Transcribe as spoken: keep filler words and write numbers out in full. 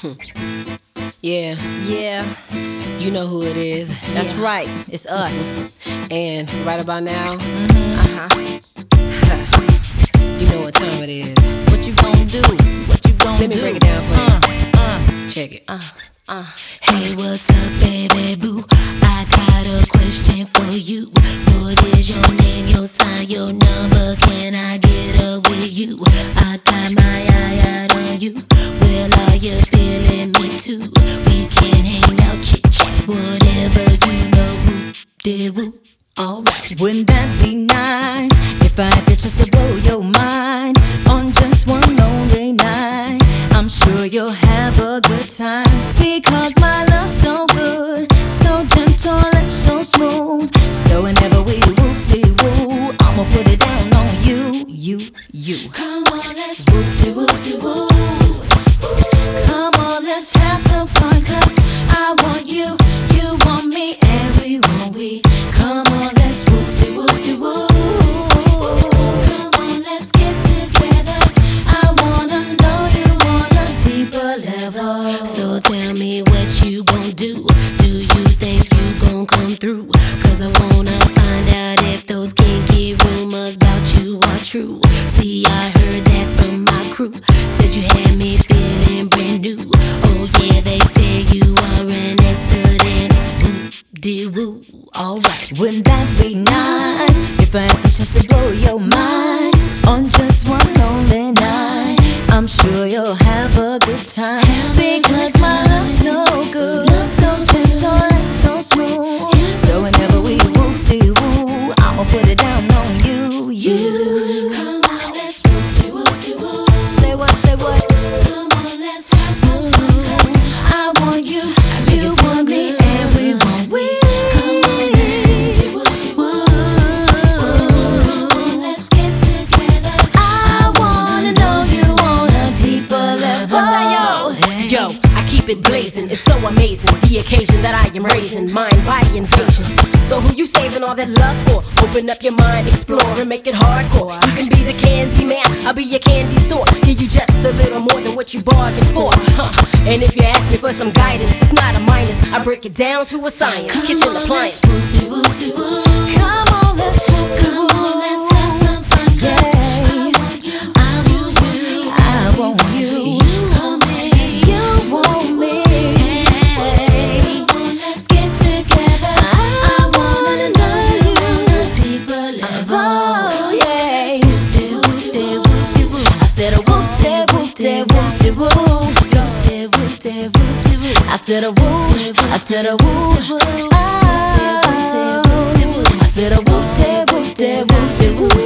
Yeah, Yeah, you know who it is. that's right. It's us. And right about now, Uh-huh. you know what time it is. What you gonna do? What you gonna Let me do? break it down for you. Uh, uh, Check it. uh, uh. Hey, what's up, baby boo? I got a question for you. What is your name, your sign, your number? Can I get up with you? I got my eye out on you. Well, are you feeling me too? We can hang out, chit chat, whatever you know. Who did woo? Alright. Wouldn't that be nice if I had the chance to blow your mind on just one lonely night? I'm sure you'll have a good time because my love's so good, so gentle and so smooth. So whenever we whoop-de-woo, I'ma put it down on you, you, you. Come on, let's whoop-de-whoop-de-woo. Come on, let's have some fun, cause I want you, you want me, and we want we. Come on, let's whoop-de-whoop-de-woo. Come on, let's get together. I wanna know you on a deeper level. So tell me what you gon' do. Do you think you gon' come through? Cause I wanna find out if those kinky rumors about you are true. See, I heard that from my crew. Said you had me feeling brand new. Oh yeah, they say you are an expert in woo-de-woo. Alright. Wouldn't that be nice if I had the chance to blow your mind on just one lonely night? I'm sure you'll have a good time because my love's so good, so gentle and so smooth. So whenever we whoop-de-woo, I'ma put it down on you, you. Come on, let's whoop-de-whoop-de-woo. Say what, say what? Come on, let's have some fun, cause I want you, you want me, and we want we. come on, let's whoop-de-whoop-de-woo. Come on, let's get together. I wanna know you on a deeper level. Yo, I keep it blazing, it's so amazing. The occasion that I am raising, mind by invasion. So who you saving all that love for? Open up your mind, explore and make it hardcore. You can be the candy man, I'll be your candy store. Give you just a little more than what you bargained for, huh? And if you ask me for some guidance, it's not a minus. I break it down to a science, kitchen appliance. Whoop-de-whoop-de-woo. Come on, let's whoop, Come on, let's have some fun, cause I want you, I want you, I want you, you want me, you want me. hey. Come on, let's get together. I wanna know you on a deeper level. Oh, yeah. Whoop-de-whoop-de-woo-de-woo. I said a whoop de whoop de whoop de woo. Whoop-de-whoop-de-woo-de-woo. I said a whoop, I said a whoop. Whoop-de-whoop-de-woo-de-woo. I said a whoop de whoop de whoop de woo.